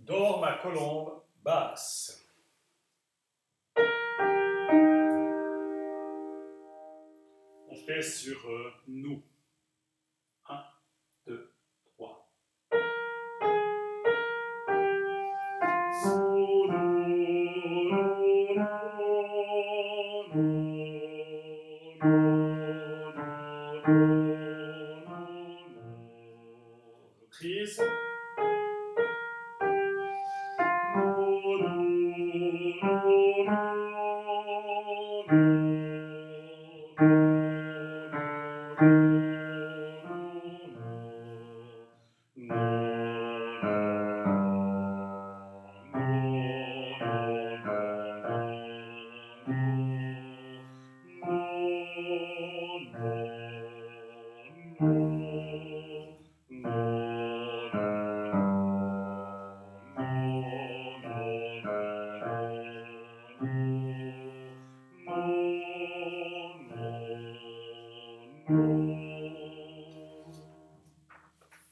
Dors ma colombe basse. On fait sur nous. 1, 2, 3. Reprise. No.